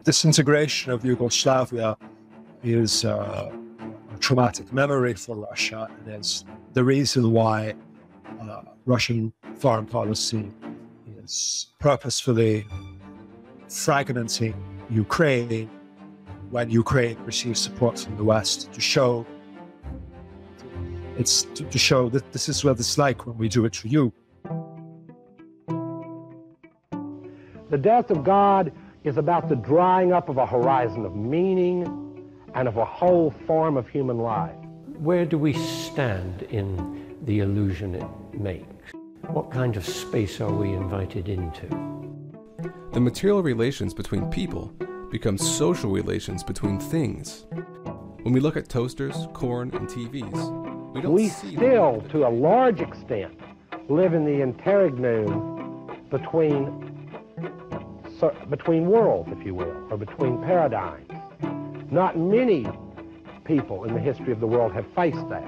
disintegration of Yugoslavia is a traumatic memory for Russia, and is the reason why Russian foreign policy is purposefully fragmenting Ukraine when Ukraine receives support from the West to show that this is what it's like when we do it to you. The death of God is about the drying up of a horizon of meaning and of a whole form of human life. Where do we stand in the illusion it makes? What kind of space are we invited into? The material relations between people become social relations between things. When we look at toasters, corn, and TVs, we still, to a large extent, live in the interregnum between worlds, if you will, or between paradigms. Not many people in the history of the world have faced that.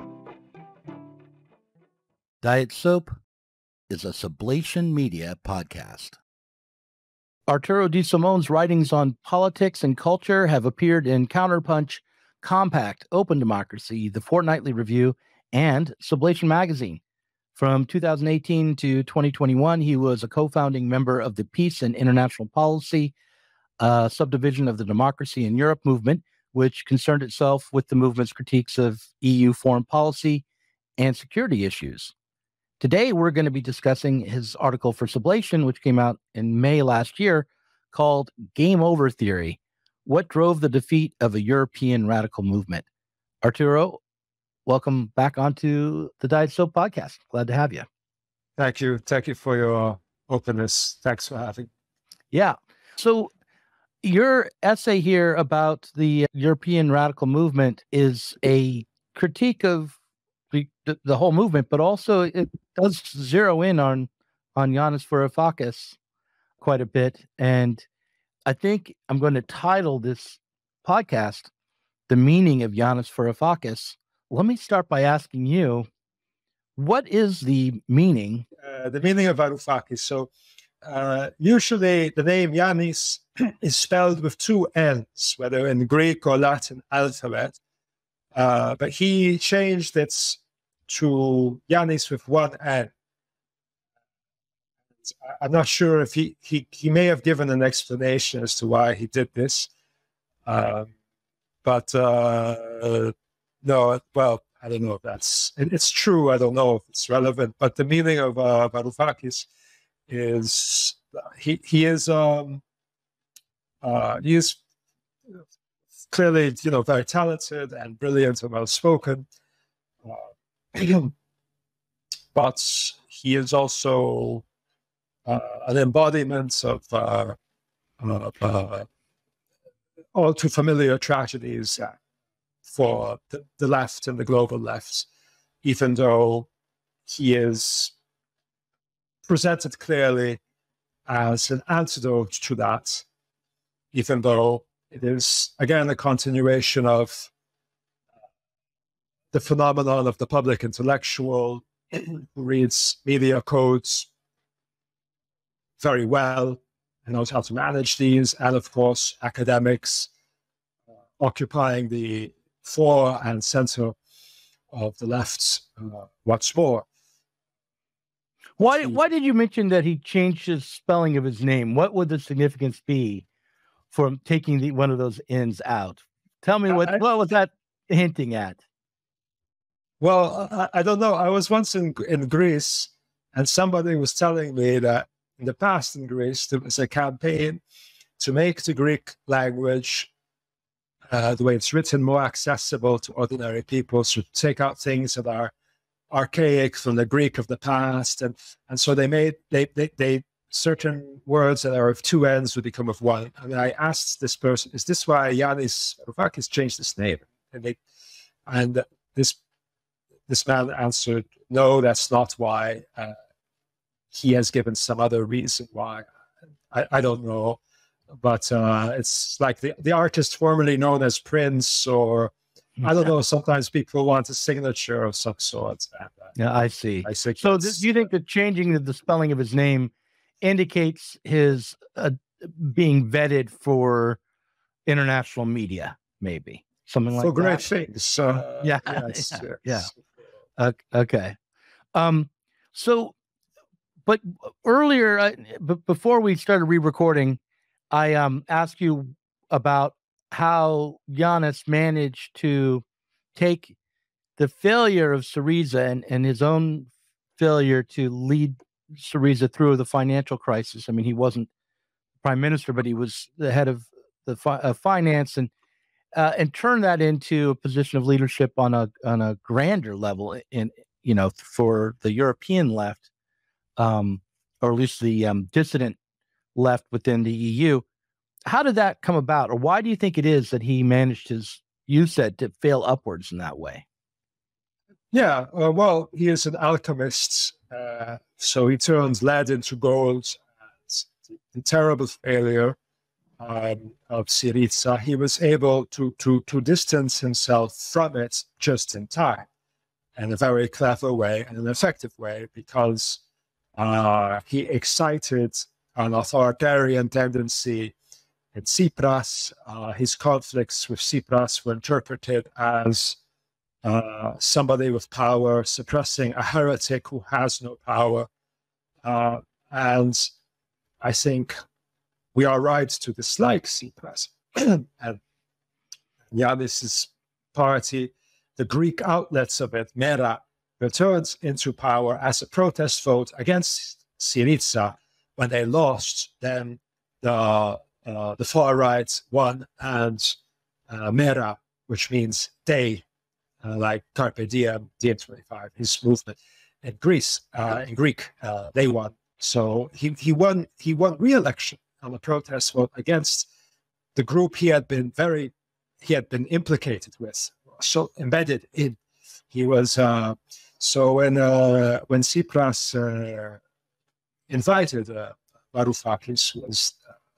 Diet Soap is a Sublation Media podcast. Arturo Di Simone's writings on politics and culture have appeared in Counterpunch, Compact, Open Democracy, The Fortnightly Review, and Sublation Magazine. From 2018 to 2021, he was a co-founding member of the Peace and International Policy subdivision of the Democracy in Europe movement, which concerned itself with the movement's critiques of EU foreign policy and security issues. Today, we're going to be discussing his article for Sublation, which came out in May last year, called Game Over Theory: What Drove the Defeat of a European Radical Movement. Arturo, welcome back onto the Diet Soap podcast. Glad to have you. Thank you. Thank you for your openness. Thanks for having. Yeah. So your essay here about the European radical movement is a critique of the whole movement, but also it does zero in on Yanis Varoufakis quite a bit. And I think I'm going to title this podcast, The Meaning of Yanis Varoufakis. Let me start by asking you, what is the meaning? The meaning of Varoufakis. So usually the name Yanis is spelled with two N's, whether in Greek or Latin alphabet. But he changed it to Yanis with one N. I'm not sure if he may have given an explanation as to why he did this. No, well, I don't know if it's true. I don't know if it's relevant, but the meaning of Varoufakis is he is clearly, very talented and brilliant and well spoken, but he is also an embodiment of all too familiar tragedies for the left and the global left, even though he is presented clearly as an antidote to that, even though it is, again, a continuation of the phenomenon of the public intellectual who reads media codes very well and knows how to manage these, and of course, academics occupying the fore and center of the left once more. Why did you mention that he changed his spelling of his name? What would the significance be for taking one of those N's out? Tell me what was that hinting at? Well, I don't know. I was once in Greece, and somebody was telling me that in the past in Greece, there was a campaign to make the Greek language, the way it's written, more accessible to ordinary people, so take out things that are archaic from the Greek of the past, and so they certain words that are of two ends would become of one. And I asked this person, "Is this why Yanis Varoufakis changed his name?" And this man answered, "No, that's not why. He has given some other reason why. I don't know, but it's like the artist formerly known as Prince, or I don't know. Sometimes people want a signature of some sort." Yeah, I see. So do you think that changing the spelling of his name indicates his being vetted for international media, maybe something like for that. great things. Yeah. Yes, Yeah. yes. Okay. So, but earlier, before we started re-recording, I asked you about how Giannis managed to take the failure of Syriza and his own failure to lead Syriza through the financial crisis. I mean, he wasn't prime minister, but he was the head of the finance, and turn that into a position of leadership on a grander level in for the European left, or at least the dissident left within the EU. How did that come about, or why do you think it is that he managed you said, to fail upwards in that way? Yeah, well, he is an alchemist, so he turns lead into gold. The terrible failure of Syriza, he was able to distance himself from it just in time, in a very clever way and an effective way, because he excited an authoritarian tendency in Tsipras. His conflicts with Tsipras were interpreted as somebody with power suppressing a heretic who has no power. And I think we are right to dislike Tsipras. And Giannis's party, the Greek outlets of it, Mera, returned into power as a protest vote against Syriza. When they lost, then the far right won, and Mera, which means day, like Carpe Diem, DiEM25, his movement in Greece, in Greek, they won. So he won re-election on a protest vote against the group he had been implicated with, so embedded in. He was so when Tsipras invited Varoufakis, was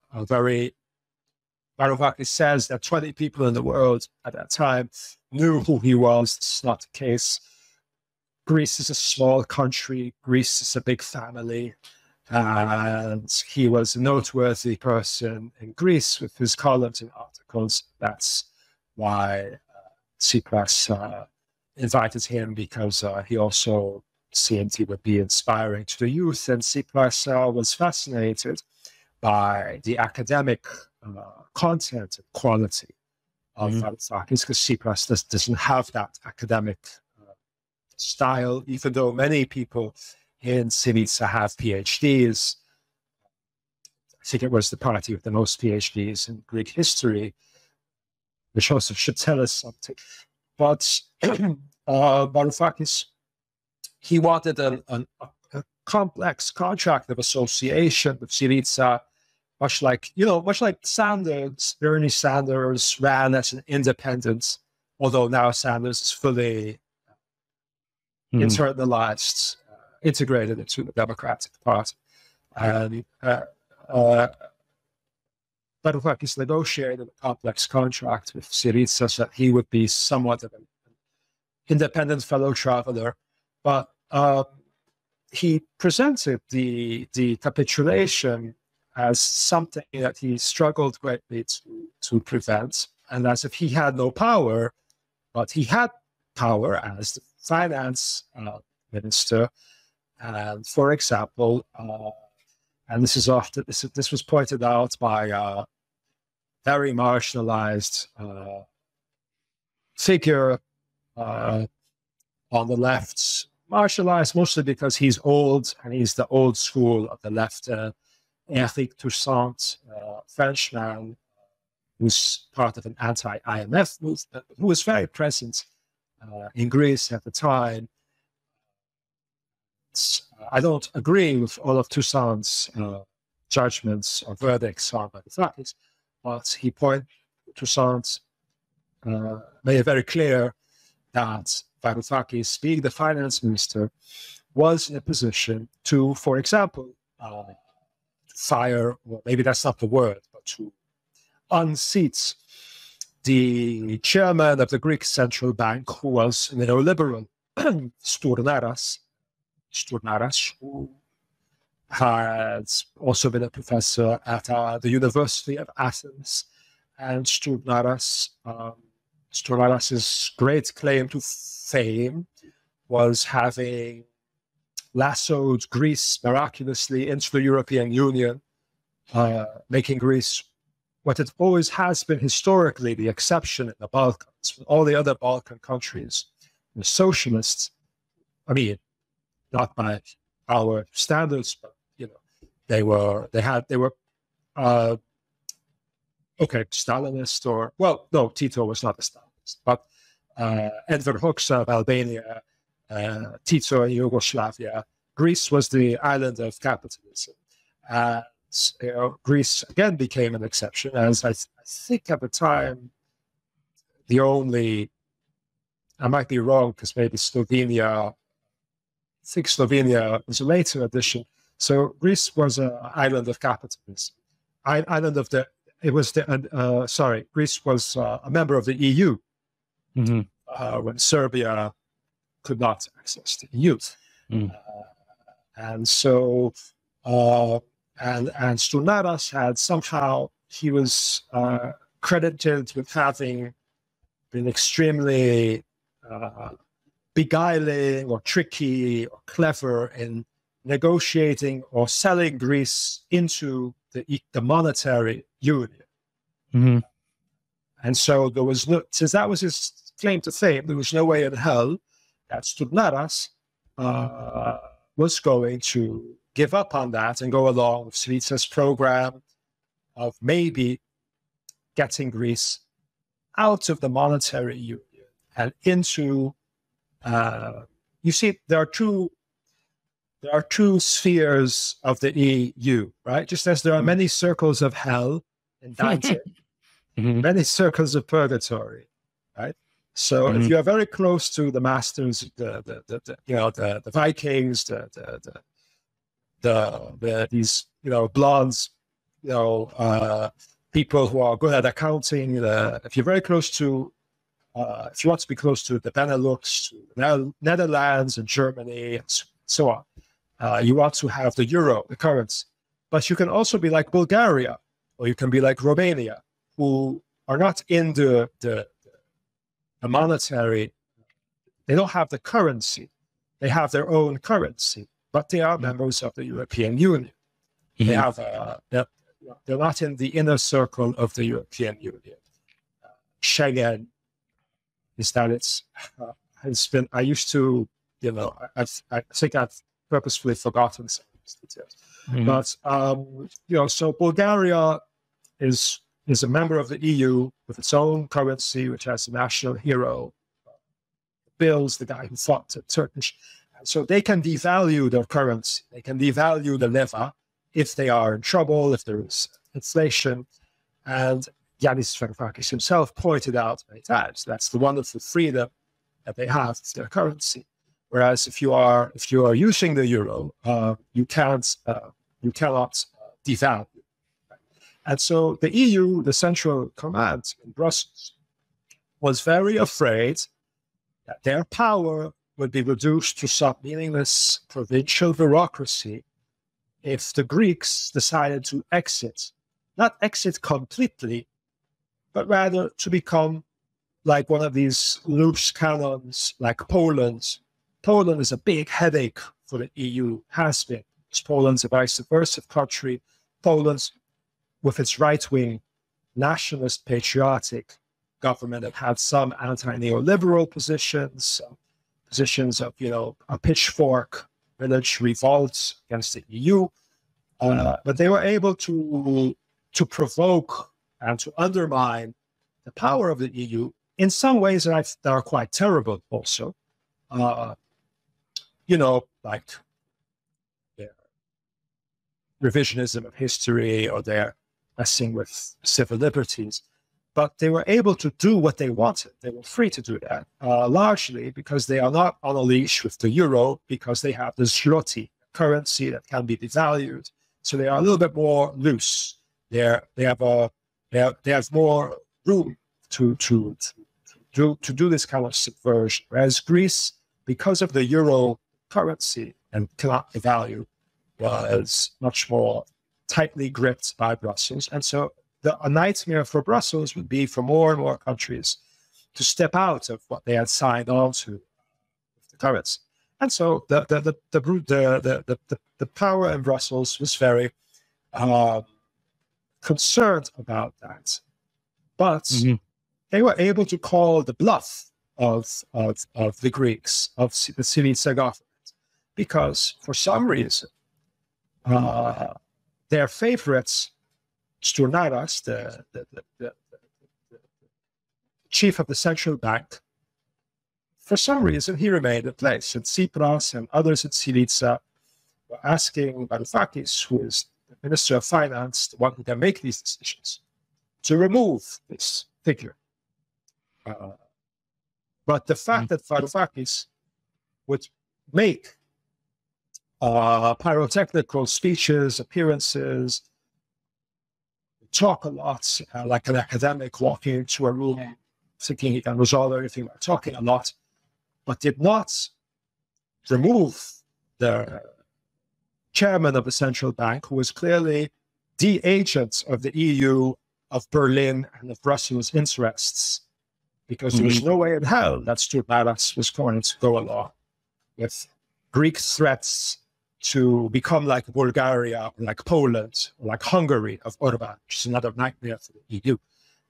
Varoufakis says that 20 people in the world at that time knew who he was. It's not the case. Greece is a small country. Greece is a big family. And he was a noteworthy person in Greece with his columns and articles. That's why Tsipras invited him, because he also seemed he would be inspiring to the youth. And Tsipras was fascinated by the academic content and quality of Varoufakis, because Tsipras doesn't have that academic style, even though many people in Syriza have PhDs. I think it was the party with the most PhDs in Greek history, which also should tell us something. But Varoufakis, he wanted a complex contract of association with Syriza, much like Sanders, Bernie Sanders ran as an independent, although now Sanders is fully internalized, integrated into the Democratic Party. And Varoufakis negotiated a complex contract with Syriza so that he would be somewhat of an independent fellow traveler. But he presented the capitulation as something that he struggled greatly to prevent, and as if he had no power, but he had power as the finance minister. And for example, and this was pointed out by a very marginalized figure on the left, marginalized mostly because he's old and he's the old school of the left. Eric Toussaint, Frenchman, who's part of an anti-IMF movement, who was very present in Greece at the time. I don't agree with all of Toussaint's judgments or verdicts on Varoufakis, but Toussaint made it very clear that Varoufakis, being the finance minister, was in a position to, for example, fire, well, maybe that's not the word, but to unseat the chairman of the Greek Central Bank, who was neoliberal, Stournaras, who had also been a professor at the University of Athens and Sturnaras. Sturnaras' great claim to fame was having lassoed Greece miraculously into the European Union, making Greece what it always has been historically the exception in the Balkans. All the other Balkan countries, the socialists, I mean, not by our standards, but they were Stalinist, or no, Tito was not a Stalinist, but Enver Hoxha of Albania, Tito in Yugoslavia. Greece was the island of capitalism. Greece again became an exception, as I think at the time the only, I might be wrong because maybe Slovenia, I think Slovenia was a later addition. So Greece was an island of capitalism. Greece was a member of the EU when Serbia could not access the EU. And so, and Sturnaras had somehow, he was credited with having been extremely beguiling or tricky or clever in negotiating or selling Greece into the monetary union. And so there was no, since that was his claim to fame, there was no way in hell that Sturnaras was going to give up on that and go along with Syriza's program of maybe getting Greece out of the monetary union and into, you see, there are two spheres of the EU, right? Just as there are many circles of hell in Dante, many circles of purgatory, right? So if you are very close to the masters, the Vikings, these blondes, people who are good at accounting, if you're very close to, if you want to be close to the Benelux, to the Netherlands and Germany, and so on, you want to have the euro, the currency. But you can also be like Bulgaria, or you can be like Romania, who are not in the monetary, they don't have the currency. They have their own currency, but they are members of the European Union. They have, they're not in the inner circle of the European Union. Schengen is that has been, I used to, I think I've purposefully forgotten some of these details. But, so Bulgaria is a member of the EU with its own currency, which has a national hero, Bills, the guy who fought the Turkish. So they can devalue their currency. They can devalue the leva if they are in trouble, if there is inflation. And Yanis Varoufakis himself pointed out many times that's the wonderful freedom that they have with their currency. Whereas if you are using the euro, you cannot devalue. And so the EU, the central command in Brussels, was very afraid that their power would be reduced to some meaningless provincial bureaucracy if the Greeks decided to exit, not exit completely, but rather to become like one of these loose cannons like Poland. Poland is a big headache for the EU, has been. Poland's a very subversive country. Poland's, with its right-wing, nationalist, patriotic government that had some anti-neoliberal positions, positions of, a pitchfork village revolts against the EU. But they were able to provoke and to undermine the power of the EU in some ways that are quite terrible also. Like their revisionism of history or their messing with civil liberties. But they were able to do what they wanted. They were free to do that, largely because they are not on a leash with the euro, because they have the zloty currency that can be devalued. So they are a little bit more loose. They have more room to do this kind of subversion. Whereas Greece, because of the euro currency and cannot devalue, was much more tightly gripped by Brussels. And so a nightmare for Brussels would be for more and more countries to step out of what they had signed on to with the currency. And so the power in Brussels was very concerned about that. But they were able to call the bluff of the Greeks, of the Syriza government, because for some reason, their favorites, Stournaras, the chief of the central bank, for some reason, he remained in place. And Tsipras and others in Syriza were asking Varoufakis, who is the Minister of Finance, the one who can make these decisions, to remove this figure. But the fact that Varoufakis would make pyrotechnical speeches, appearances, talk a lot, like an academic walking into a room, thinking he can resolve everything by talking a lot, but did not remove the chairman of the central bank, who was clearly the agent of the EU, of Berlin, and of Brussels' interests, because there was no way in hell that Stournaras was going to go along with Greek threats to become like Bulgaria, or like Poland, or like Hungary of Orban, which is another nightmare for the EU.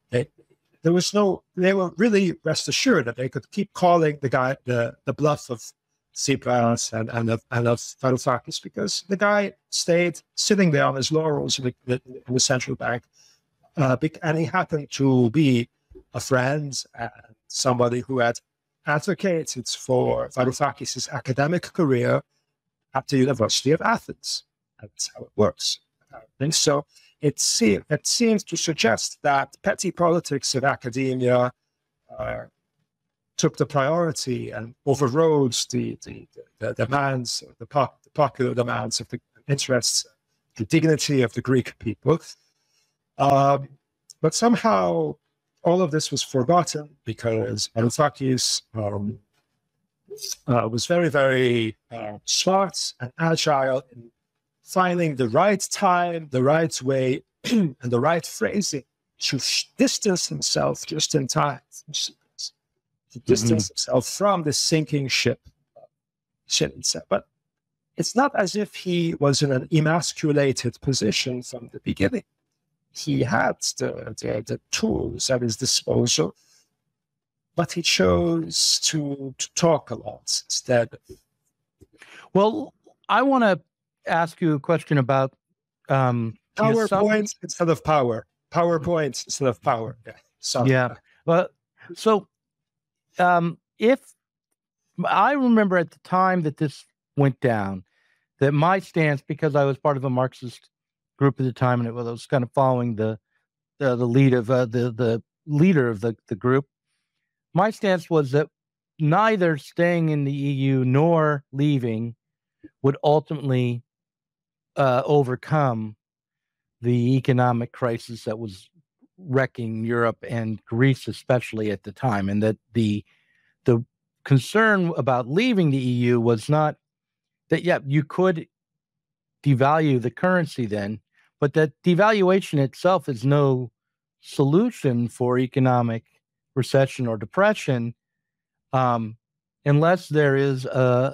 They were really rest assured that they could keep calling the guy the bluff of Tsipras and of Varoufakis, because the guy stayed sitting there on his laurels in the central bank, and he happened to be a friend and somebody who had advocated for Varoufakis' academic career at the University of Athens. That's how it works. And so it seems to suggest that petty politics of academia took the priority and overrode the demands, the popular demands of the interests, the dignity of the Greek people. But somehow all of this was forgotten, because Varoufakis was very, very smart and agile in finding the right time, the right way, and the right phrasing to distance himself just in time, to distance himself from the sinking ship. But it's not as if he was in an emasculated position from the beginning. He had the tools at his disposal, but he chose to talk a lot instead. Well, I want to ask you a question about PowerPoint instead of power. PowerPoint instead of power. Yeah. Sorry. Yeah. Well, so if I remember at the time that this went down, that my stance, because I was part of a Marxist group at the time, and I was kind of following the lead of the leader of the group, my stance was that neither staying in the EU nor leaving would ultimately overcome the economic crisis that was wrecking Europe and Greece, especially at the time, and that the concern about leaving the EU was not that, yeah, you could devalue the currency then, but that devaluation itself is no solution for economic recession or depression, unless there is a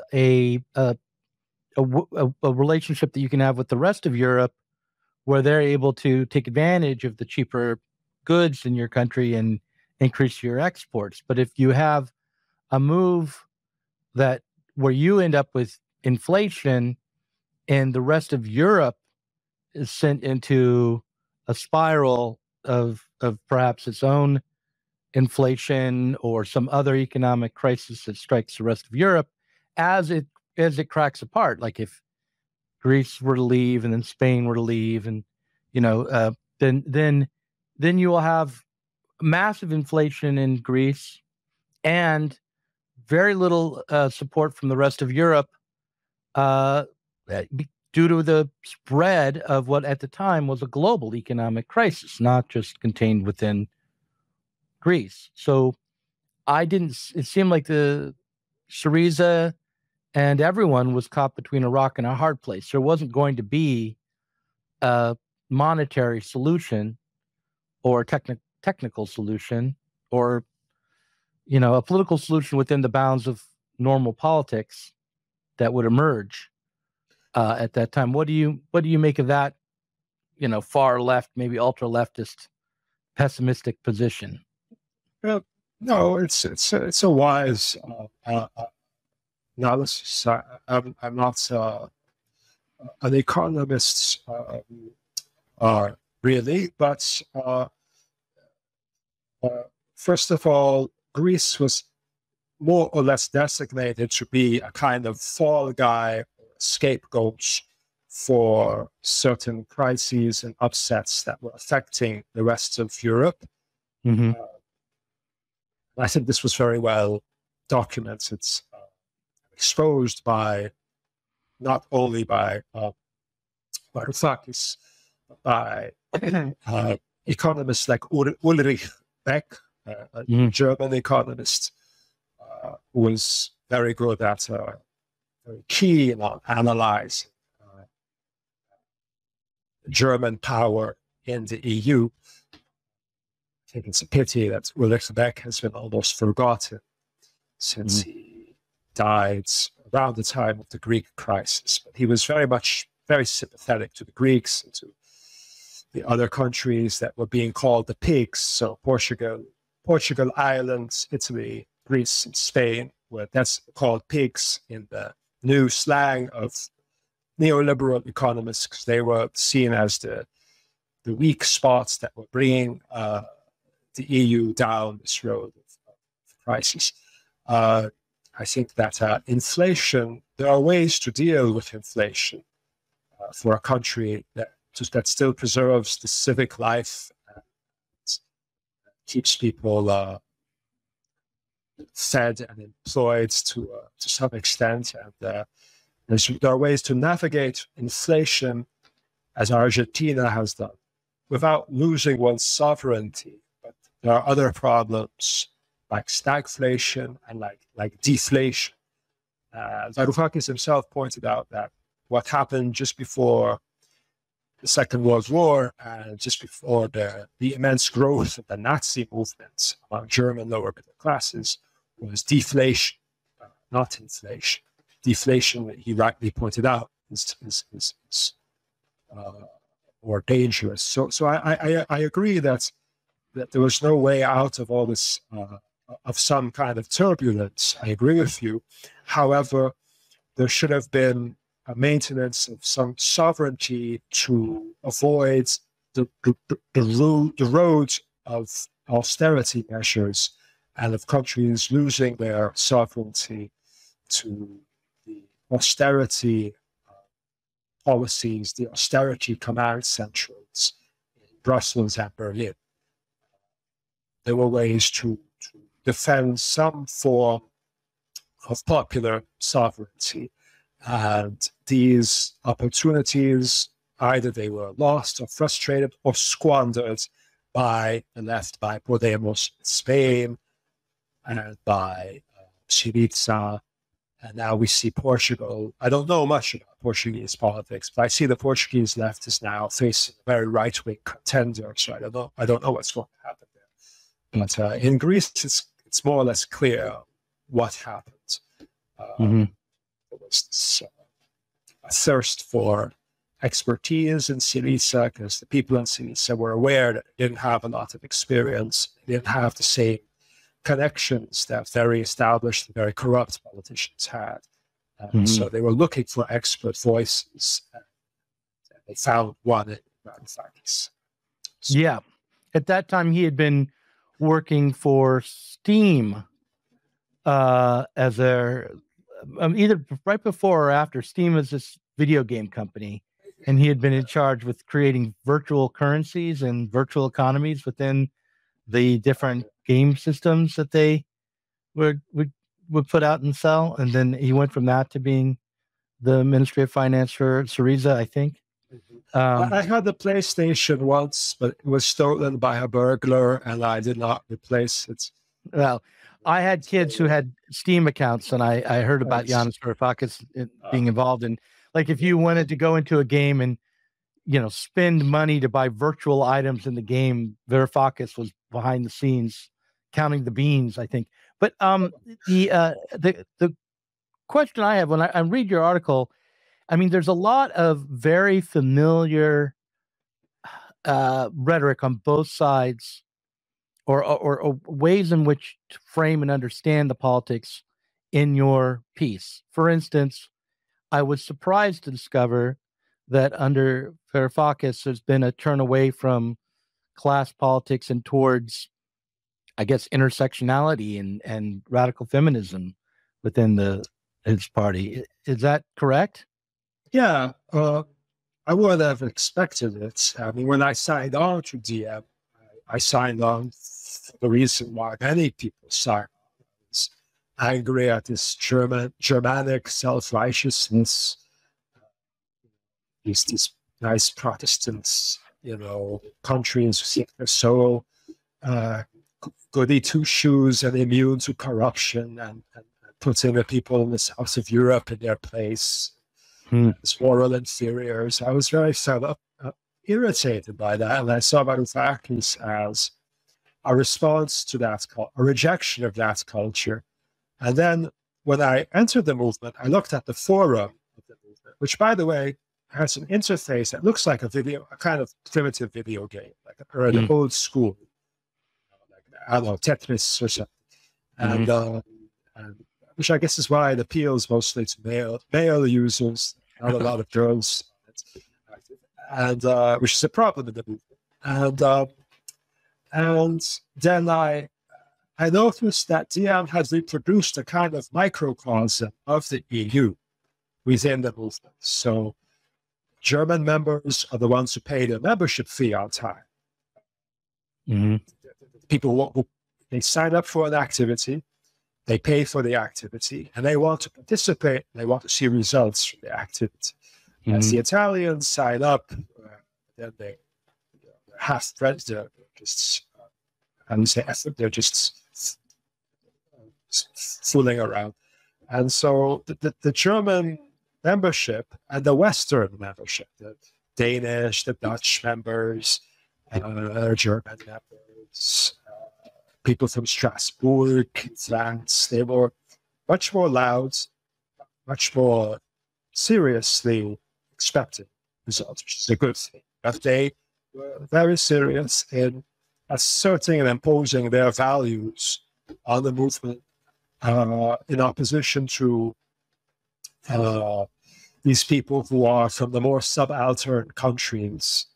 relationship that you can have with the rest of Europe, where they're able to take advantage of the cheaper goods in your country and increase your exports. But if you have a move where you end up with inflation and the rest of Europe is sent into a spiral of perhaps its own inflation or some other economic crisis that strikes the rest of Europe as it cracks apart, like if Greece were to leave and then Spain were to leave, and then you will have massive inflation in Greece and very little support from the rest of Europe due to the spread of what at the time was a global economic crisis, not just contained within Greece. So it seemed like the Syriza and everyone was caught between a rock and a hard place. There wasn't going to be a monetary solution or a technical solution, or a political solution within the bounds of normal politics that would emerge at that time. What do you make of that? Far left, maybe ultra leftist, pessimistic position. Well, no, it's a wise analysis. I'm not an economist, really, but first of all, Greece was more or less designated to be a kind of fall guy, scapegoat for certain crises and upsets that were affecting the rest of Europe. Mm-hmm. I think this was very well documented, exposed by not only by Varoufakis, but by economists like Ulrich Beck, a German economist, who was very good at very keen on analyzing German power in the EU. I think it's a pity that Ulrich Beck has been almost forgotten since he died around the time of the Greek crisis. But he was very sympathetic to the Greeks and to the other countries that were being called the pigs. So Portugal, Ireland, Italy, Greece, and Spain, where that's called pigs in the new slang of neoliberal economists, because they were seen as the weak spots that were bringing the EU down this road of crisis. I think that inflation, there are ways to deal with inflation for a country that still preserves the civic life and keeps people fed and employed to some extent. And there are ways to navigate inflation, as Argentina has done, without losing one's sovereignty. But there are other problems like stagflation and like deflation. Varoufakis himself pointed out that what happened just before the Second World War and just before the immense growth of the Nazi movement among German lower middle classes was deflation, not inflation. Deflation, he rightly pointed out, is more dangerous. So I agree that there was no way out of all this, of some kind of turbulence. I agree with you. However, there should have been a maintenance of some sovereignty to avoid the road of austerity measures and of countries losing their sovereignty to the austerity policies, the austerity command centrals in Brussels and Berlin. There were ways to defend some form of popular sovereignty. And these opportunities, either they were lost or frustrated or squandered by the left, by Podemos in Spain, and by Syriza. And now we see Portugal. I don't know much about Portuguese politics, but I see the Portuguese left is now facing a very right-wing contender. So I don't know what's going to happen there. But in Greece, it's more or less clear what happened. There was this, a thirst for expertise in Syriza, because the people in Syriza were aware that they didn't have a lot of experience. They didn't have the same connections that very established and very corrupt politicians had. So they were looking for expert voices. And they found one in Varoufakis. So, yeah. At that time, he had been working for Steam as either right before or after. Steam is this video game company, and he had been in charge with creating virtual currencies and virtual economies within the different game systems that they would put out and sell. And then he went from that to being the Ministry of Finance for Syriza, I think. I had the PlayStation once, but it was stolen by a burglar, and I did not replace it. Well, I had kids who had Steam accounts, and I heard about Yanis Varoufakis being involved in, like, if you wanted to go into a game and spend money to buy virtual items in the game. Varoufakis was behind the scenes counting the beans, I think. But the question I have when I read your article, I mean, there's a lot of very familiar rhetoric on both sides, or ways in which to frame and understand the politics in your piece. For instance, I was surprised to discover that under Varoufakis, there's been a turn away from class politics and towards, I guess, intersectionality and radical feminism within his party. Is that correct? Yeah, I would have expected it. I mean, when I signed on to DM, I signed on for the reason why many people signed on. I was angry at this Germanic self-righteousness. These nice Protestants, countries who think they're so goody two-shoes and immune to corruption, and putting the people in the south of Europe in their place as moral inferiors. I was very irritated by that, and I saw Varoufakis as a response to that, a rejection of that culture. And then when I entered the movement, I looked at the forum of the movement, which, by the way, has an interface that looks like a kind of primitive video game, or an old school, I don't know, Tetris or something. And which I guess is why it appeals mostly to male users, not a lot of girls, and which is a problem in the movement. And then I noticed that DM has reproduced a kind of microcosm of the EU within the movement. So German members are the ones who pay their membership fee on time. People who they sign up for an activity, they pay for the activity, and they want to participate. They want to see results from the activity. As the Italians sign up, then they're half-bred. They're just, they're just fooling around. And so the German membership and the Western membership, the Danish, the Dutch members, German members, people from Strasbourg, France, they were much more loud, much more seriously expecting results, which is a good thing. But they were very serious in asserting and imposing their values on the movement in opposition to these people who are from the more subaltern countries.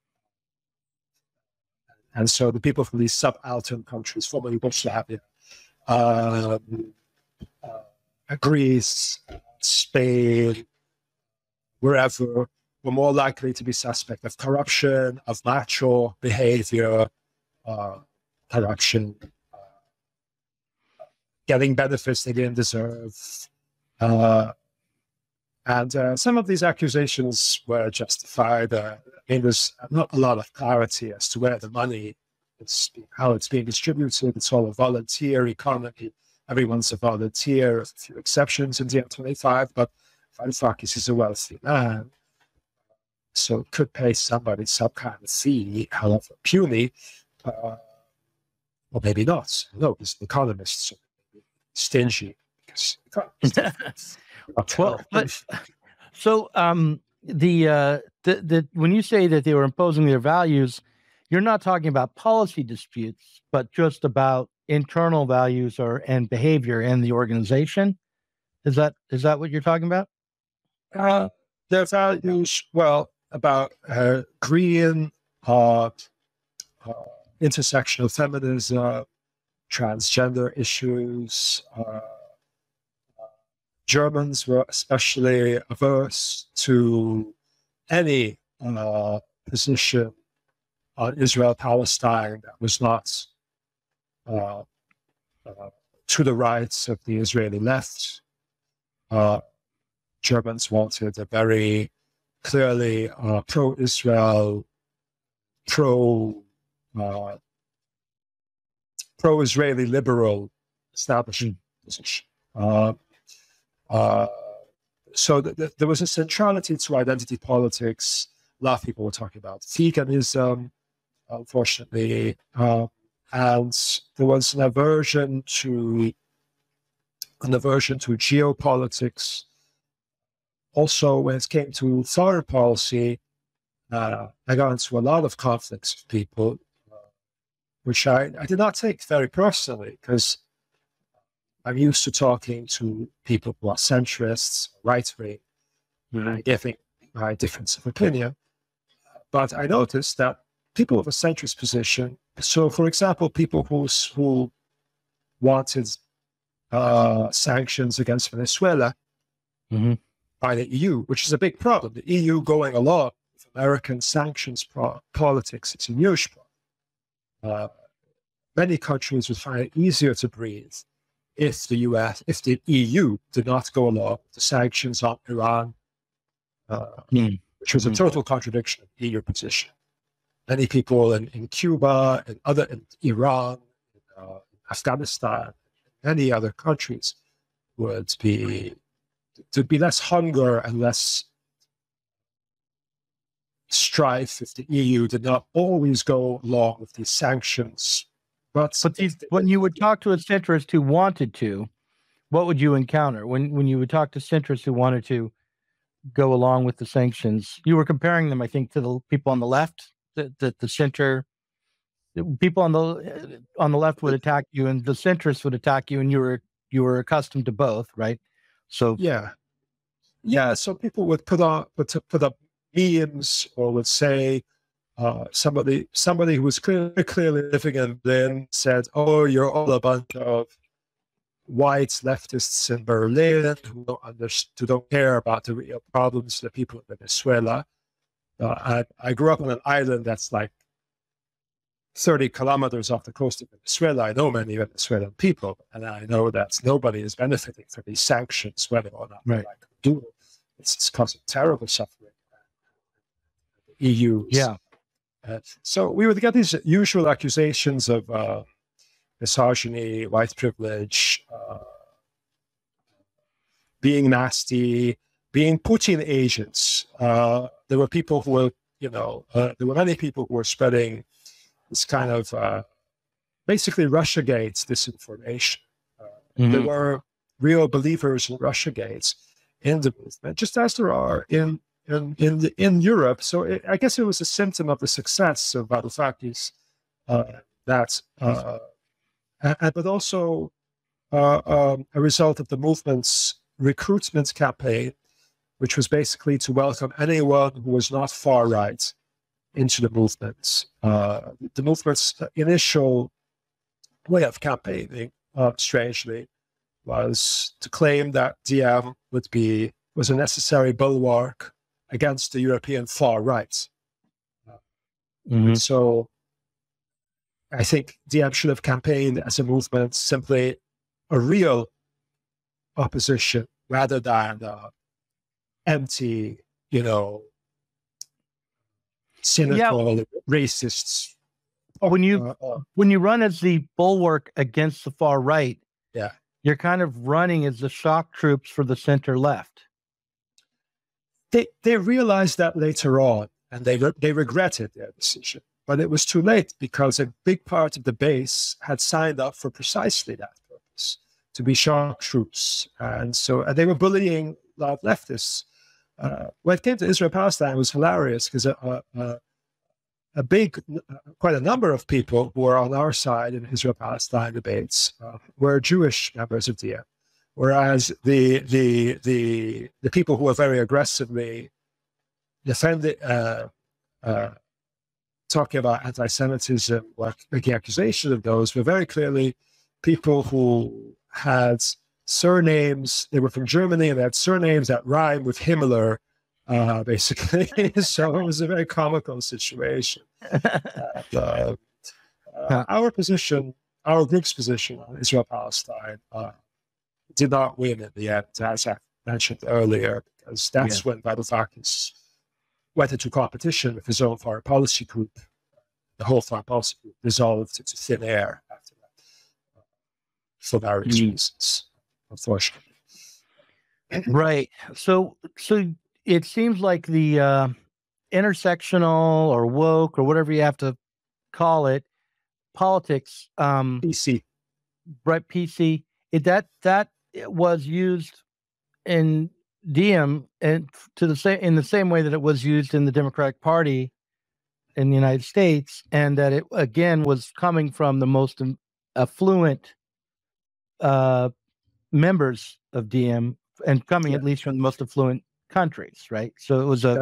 And so the people from these subaltern countries, formerly Yugoslavia, Greece, Spain, wherever, were more likely to be suspect of corruption, of macho behavior, corruption, getting benefits they didn't deserve. And some of these accusations were justified. I mean, there's not a lot of clarity as to where the money is, how it's being distributed. It's all a volunteer economy. Everyone's a volunteer. There's a few exceptions in DiEM25, but Varoufakis is a wealthy man, so it could pay somebody some kind of fee, however puny, or maybe not. No, he's an economist, so stingy. Because well, so when you say that they were imposing their values, you're not talking about policy disputes, but just about internal values and behavior in the organization. Is that what you're talking about? Their values, well, about green, intersectional feminism, transgender issues. Germans were especially averse to any position on Israel-Palestine that was not to the rights of the Israeli left. Germans wanted a very clearly pro-Israel, pro-Israeli liberal establishment position. So there was a centrality to identity politics, lot of people were talking about veganism, unfortunately, and there was an aversion to geopolitics. Also, when it came to foreign policy, I got into a lot of conflicts with people, which I did not take very personally, because I'm used to talking to people who are centrists, right-wing, giving my difference of opinion. But I noticed that people with a centrist position, so for example, people who wanted sanctions against Venezuela by the EU, which is a big problem. The EU going along with American sanctions politics, it's a huge problem. Many countries would find it easier to breathe if the EU did not go along with the sanctions on Iran, which was a total contradiction of the EU position. Many people in Cuba, in Iran, Afghanistan, many other countries would be less hunger and less strife if the EU did not always go along with these sanctions. But when you would talk to a centrist who wanted to, what would you encounter? When you would talk to centrists who wanted to go along with the sanctions, you were comparing them, I think, to the people on the left. The center people on the left would attack you, and the centrists would attack you, and you were accustomed to both, right? So yeah. So people would put up memes, or would say somebody who was clearly living in Berlin said, "Oh, you're all a bunch of white leftists in Berlin who don't care about the real problems of the people in Venezuela." I grew up on an island that's like 30 kilometers off the coast of Venezuela. I know many Venezuelan people, and I know that nobody is benefiting from these sanctions, whether or not they like to do it. It's causing terrible suffering. The EU. Yeah. So we would get these usual accusations of misogyny, white privilege, being nasty, being Putin agents. There were people who were, there were many people who were spreading this kind of basically Russiagate disinformation. There were real believers in Russiagate in the movement, just as there are in Europe. So I guess it was a symptom of the success of Varoufakis, but also a result of the movement's recruitment campaign, which was basically to welcome anyone who was not far right into the movement. The movement's initial way of campaigning, strangely, was to claim that Diem was a necessary bulwark against the European far right. So I think Diem should have campaigned as a movement simply a real opposition rather than empty, cynical racists. When you run as the bulwark against the far right, you're kind of running as the shock troops for the center left. They realized that later on, and they regretted their decision. But it was too late, because a big part of the base had signed up for precisely that purpose, to be shock troops. And they were bullying a lot of leftists. When it came to Israel-Palestine, it was hilarious, because quite a number of people who were on our side in Israel-Palestine debates were Jewish members of Diem, whereas the people who were very aggressively defending, talking about anti-Semitism, making accusations of those, were very clearly people who had surnames. They were from Germany, and they had surnames that rhyme with Himmler, basically. So it was a very comical situation. Our group's position on Israel-Palestine did not win in the end, as I mentioned earlier, because that's when Varoufakis went into competition with his own foreign policy group. The whole foreign policy group dissolved into thin air after that, for various reasons, unfortunately. Right. So it seems like the intersectional or woke or whatever you have to call it, politics, PC. right? PC. That was used in Diem and in the same way that it was used in the Democratic Party in the United States, and that it again was coming from the most affluent members of Diem, and coming at least from the most affluent countries, right? So it was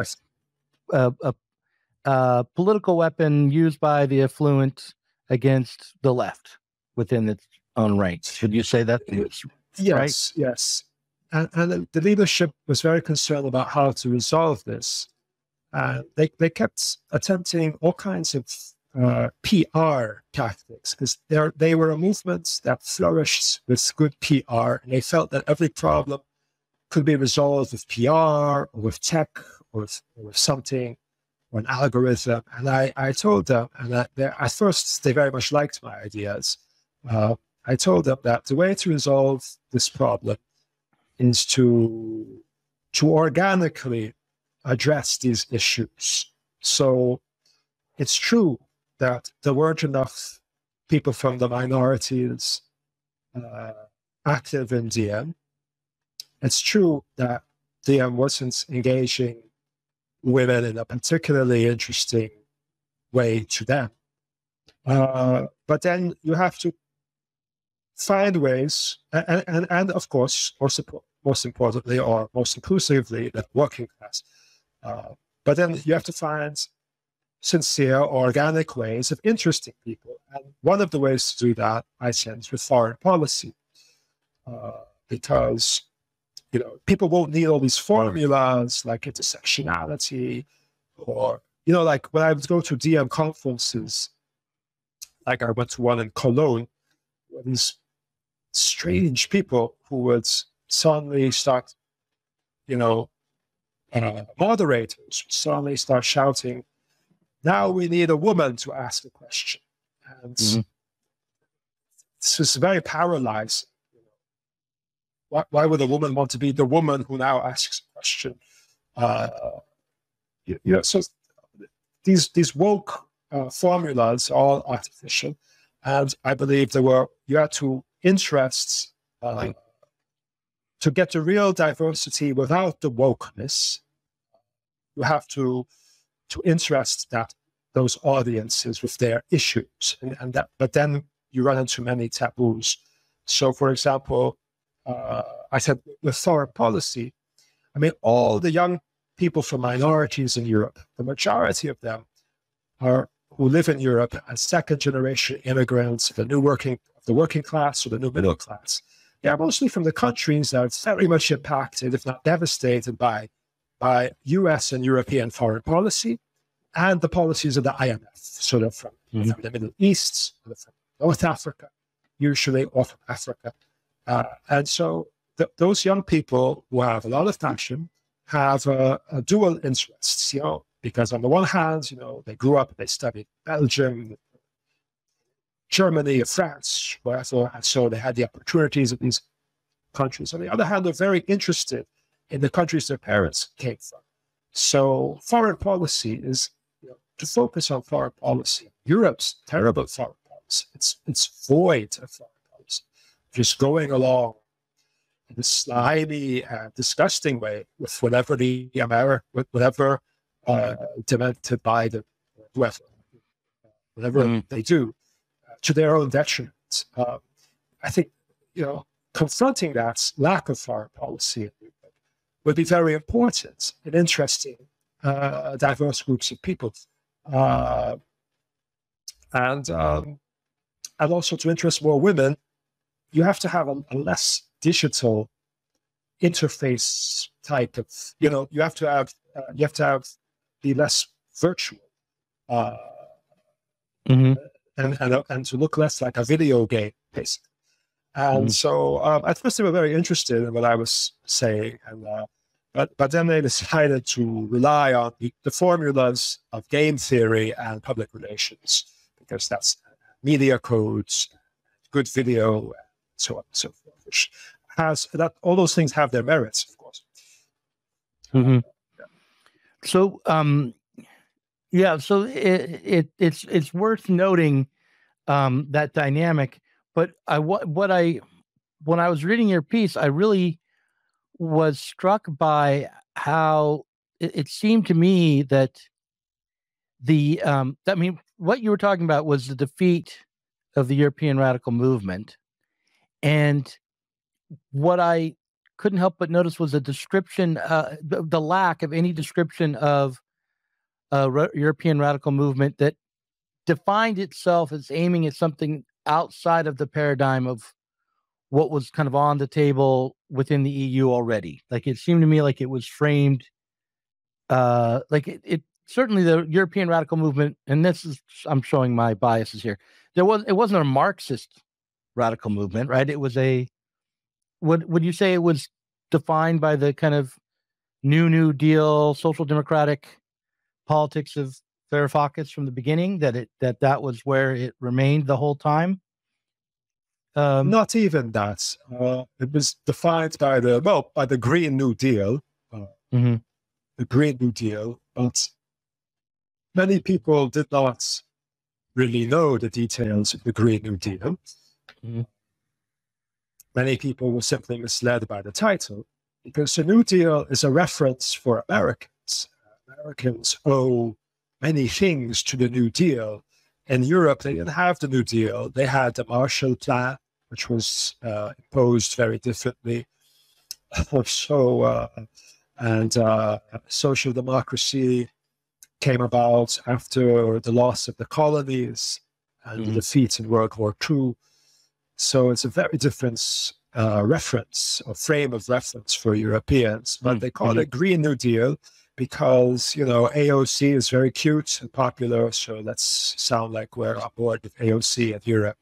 a political weapon used by the affluent against the left within its own ranks. Should you say that? Yes, right? yes. And the leadership was very concerned about how to resolve this. They kept attempting all kinds of PR tactics, because they were a movement that flourished with good PR, and they felt that every problem could be resolved with PR or with tech or with something, or an algorithm. And I told them, and at first they very much liked my ideas. I told them that the way to resolve this problem is to organically address these issues. So it's true that there weren't enough people from the minorities active in Diem. It's true that Diem wasn't engaging women in a particularly interesting way to them. But then you have to find ways, and of course, most importantly, or most inclusively, the working class. But then you have to find sincere, organic ways of interesting people. And one of the ways to do that, I sense, with foreign policy. Because, people won't need all these formulas like intersectionality, or, like when I would go to Diem conferences, like I went to one in Cologne, where these strange people who would suddenly start, moderators suddenly start shouting, "Now we need a woman to ask a question." And this is very paralyzing. Why would a woman want to be the woman who now asks a question? So these woke formulas are all artificial, and I believe you had to interests to get the real diversity without the wokeness. You have to interest those audiences with their issues, but then you run into many taboos. So, for example, I said with foreign policy, all the young people from minorities in Europe, the majority of them who live in Europe as second-generation immigrants, the working class or the new middle class. They are mostly from the countries that are very much impacted, if not devastated, by U.S. and European foreign policy and the policies of the IMF. So they're from the Middle East, they're from North Africa, usually, or from Africa. And so those young people who have a lot of passion have a dual interests, because on the one hand, they grew up, they studied Belgium, Germany, France, wherever, and so they had the opportunities of these countries. On the other hand, they're very interested in the countries their parents came from. So foreign policy is to focus on foreign policy. Europe's terrible foreign policy. It's void of foreign policy. Just going along in a slimy and disgusting way with whatever demanded by whatever they do, to their own detriment. I think, confronting that lack of foreign policy would be very important in interesting diverse groups of people. And also to interest more women, you have to have a less digital interface type of, you have to be less virtual. And to look less like a video game, basically. And so at first they were very interested in what I was saying, but then they decided to rely on the formulas of game theory and public relations, because that's media codes, good video, and so on and so forth, which all those things have their merits, of course. So Yeah, so it's worth noting that dynamic. But when I was reading your piece, I really was struck by how it seemed to me that what you were talking about was the defeat of the European radical movement, and what I couldn't help but notice was a description, the lack of any description of European radical movement that defined itself as aiming at something outside of the paradigm of what was kind of on the table within the EU already. Like it seemed to me like it was framed, like it certainly the European radical movement, and this is, I'm showing my biases here. It wasn't a Marxist radical movement, right? It was would you say it was defined by the kind of New Deal, social democratic politics of Varoufakis from the beginning, that was where it remained the whole time? Not even that. It was defined by the Green New Deal, the Green New Deal, but many people did not really know the details of the Green New Deal. Mm-hmm. Many people were simply misled by the title, because the New Deal is a reference for Americans. Americans owe many things to the New Deal. In Europe, they didn't have the New Deal. They had the Marshall Plan, which was imposed very differently. Social democracy came about after the loss of the colonies and the defeat in World War II. So it's a very different reference or frame of reference for Europeans. But they call it Green New Deal because, AOC is very cute and popular. So let's sound like we're on board with AOC in Europe.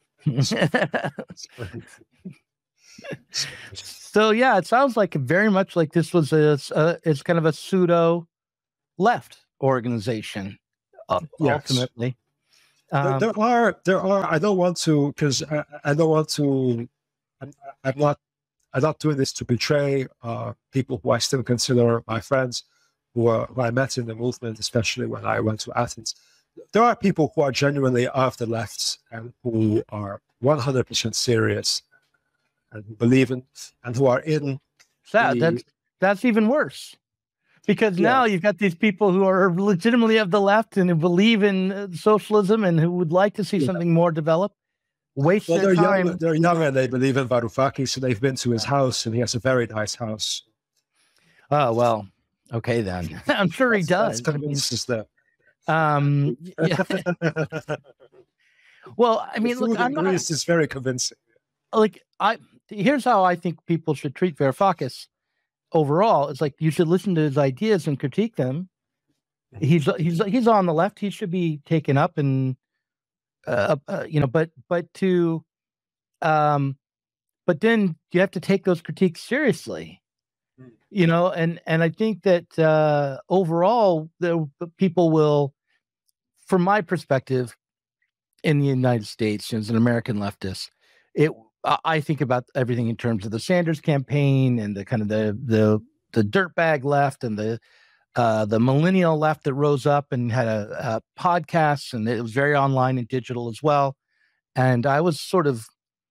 So yeah, it sounds like very much like this was it's kind of a pseudo left organization, ultimately. There are. I don't want to, because I don't want to. I'm not doing this to betray people who I still consider my friends, who I met in the movement, especially when I went to Athens. There are people who are genuinely of the left and who are 100% serious and who believe in and who are in. That's even worse. Because now you've got these people who are legitimately of the left and who believe in socialism and who would like to see something more developed. Their time. They're young and they believe in Varoufakis, so they've been to his house, and he has a very nice house. Oh, well, okay then. I'm sure he does. That convinces them. Well, I mean, look, Greece is very convincing. Here's how I think people should treat Varoufakis. Overall, it's like you should listen to his ideas and critique them. He's on the left. He should be taken up and but then you have to take those critiques seriously, and I think that overall the people will, from my perspective, in the United States as an American leftist, I think about everything in terms of the Sanders campaign and the kind of the dirtbag left and the millennial left that rose up and had a podcast, and it was very online and digital as well. And I was sort of,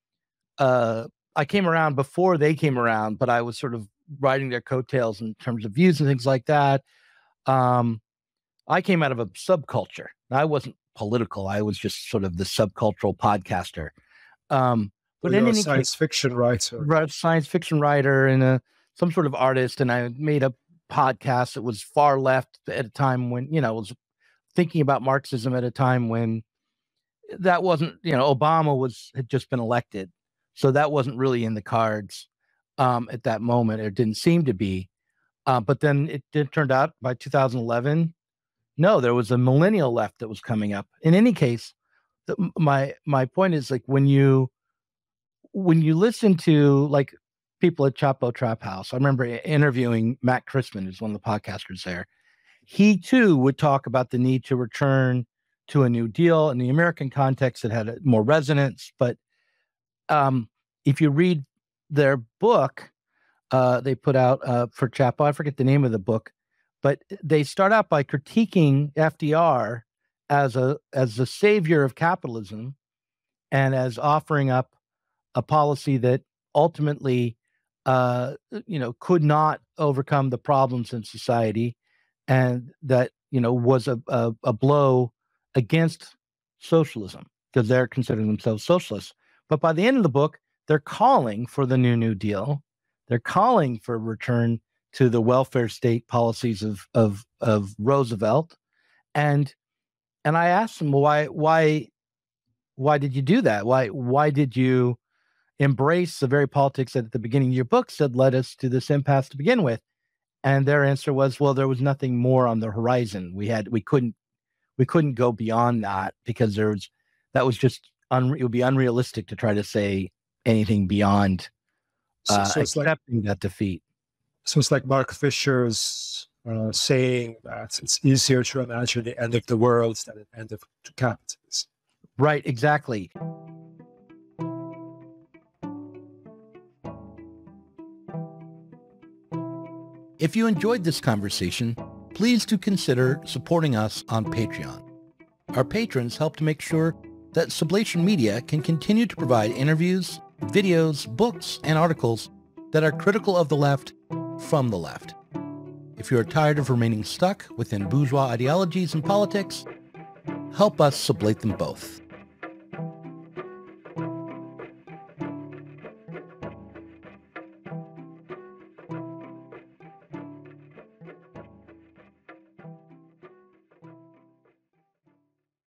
I came around before they came around, but I was sort of riding their coattails in terms of views and things like that. I came out of a subculture. I wasn't political. I was just sort of the subcultural podcaster. But in any science fiction writer, science fiction writer, and some sort of artist, and I made a podcast that was far left at a time when was thinking about Marxism at a time when that wasn't. Obama had just been elected, so that wasn't really in the cards at that moment. It didn't seem to be, but then it turned out by 2011, no, there was a millennial left that was coming up. In any case, my point is, like, when you listen to like people at Chapo Trap House, I remember interviewing Matt Christman, who's one of the podcasters there. He too would talk about the need to return to a New Deal. In the American context, it had more resonance. But if you read their book, they put out for Chapo, I forget the name of the book, But they start out by critiquing FDR as the savior of capitalism and as offering up a policy that ultimately, could not overcome the problems in society, and that, was a blow against socialism because they're considering themselves socialists. But by the end of the book, they're calling for the New Deal. They're calling for a return to the welfare state policies of Roosevelt. And I asked them, why did you do that? Why did you embrace the very politics that at the beginning of your book said led us to this impasse to begin with? And their answer was, well, there was nothing more on the horizon. We couldn't go beyond that because it would be unrealistic to try to say anything beyond accepting that defeat. So it's like Mark Fisher's saying that it's easier to imagine the end of the world than the end of capitalism. Right, exactly. If you enjoyed this conversation, please do consider supporting us on Patreon. Our patrons help to make sure that Sublation Media can continue to provide interviews, videos, books, and articles that are critical of the left from the left. If you are tired of remaining stuck within bourgeois ideologies and politics, help us sublate them both.